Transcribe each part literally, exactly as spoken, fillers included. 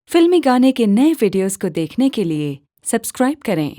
फिल्मी गाने के नए वीडियोस को देखने के लिए सब्सक्राइब करें।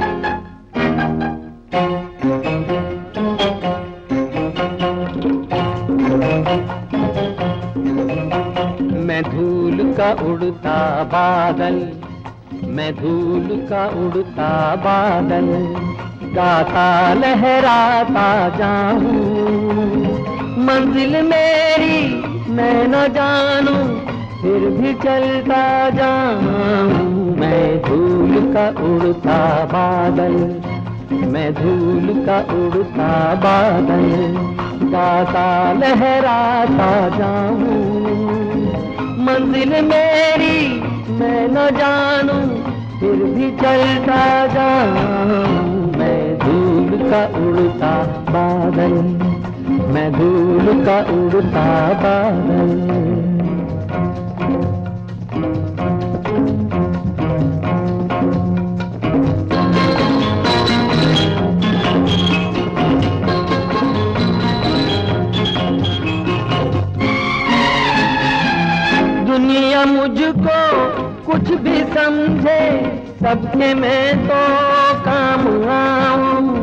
मैं धूल का उड़ता बादल, मैं धूल का उड़ता बादल, गाता लहराता जाऊं। मंजिल मेरी मैं न जानूं, फिर भी चलता जाऊं। मैं धूल का उड़ता बादल, मैं धूल का उड़ता बादल, गाता लहराता जाऊं। मंजिल मेरी मैं न जानूं, फिर भी चलता जाऊं। मैं धूल का उड़ता बादल, मैं धूल का उड़ता बादल। दुनिया मुझको कुछ भी समझे, सबके मैं तो काम आऊं।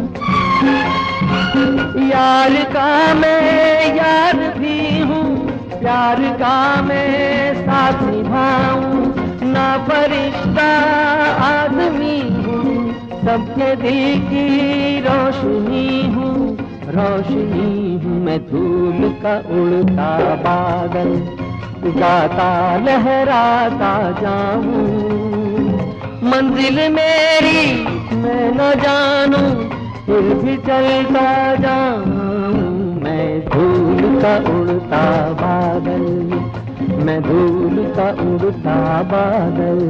यार का मैं यार भी हूँ, प्यार का मैं साथ निभाऊं। ना फरिश्ता आदमी हूँ, सबके दिल की रोशनी हूँ, रोशनी हूँ। मैं धूल का उड़ता बादल, गाता लहराता जाऊं। मंजिल मेरी मैं न जानूं, फिर भी चलता जाऊं। मैं धूल का उड़ता बादल, मैं धूल का उड़ता बादल।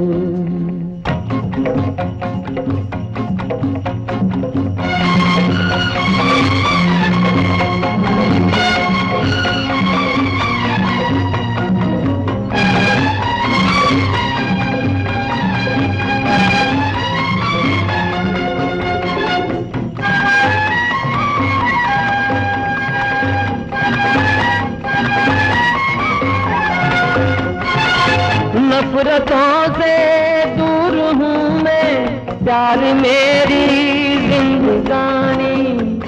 नफरतों से दूर हूँ मैं, प्यार मेरी जिंदगानी।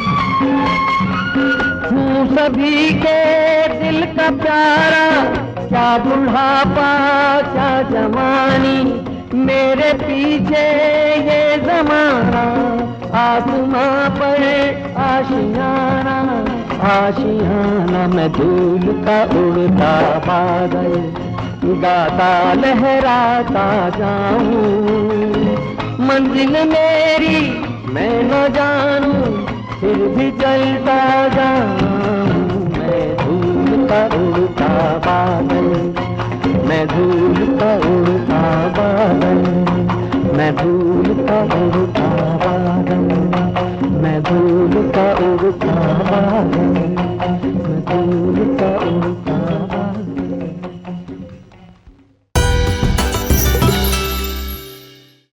हूँ सभी के दिल का प्यारा, क्या बुढ़ापा क्या जवानी। मेरे पीछे ये जमाना, आसमां पर आशियाना, आशियाना। मैं धूल का उड़ता बादल, गाता लहराता जाऊं। मंजिल मेरी मैं न जानूं, फिर भी चलता जाऊं। मैं धूल का उड़ता बादल, मैं धूल का उड़ता बादल, मैं धूल का उड़ता बादल, मैं धूल का उड़ता बादल, मैं धूल का उड़ता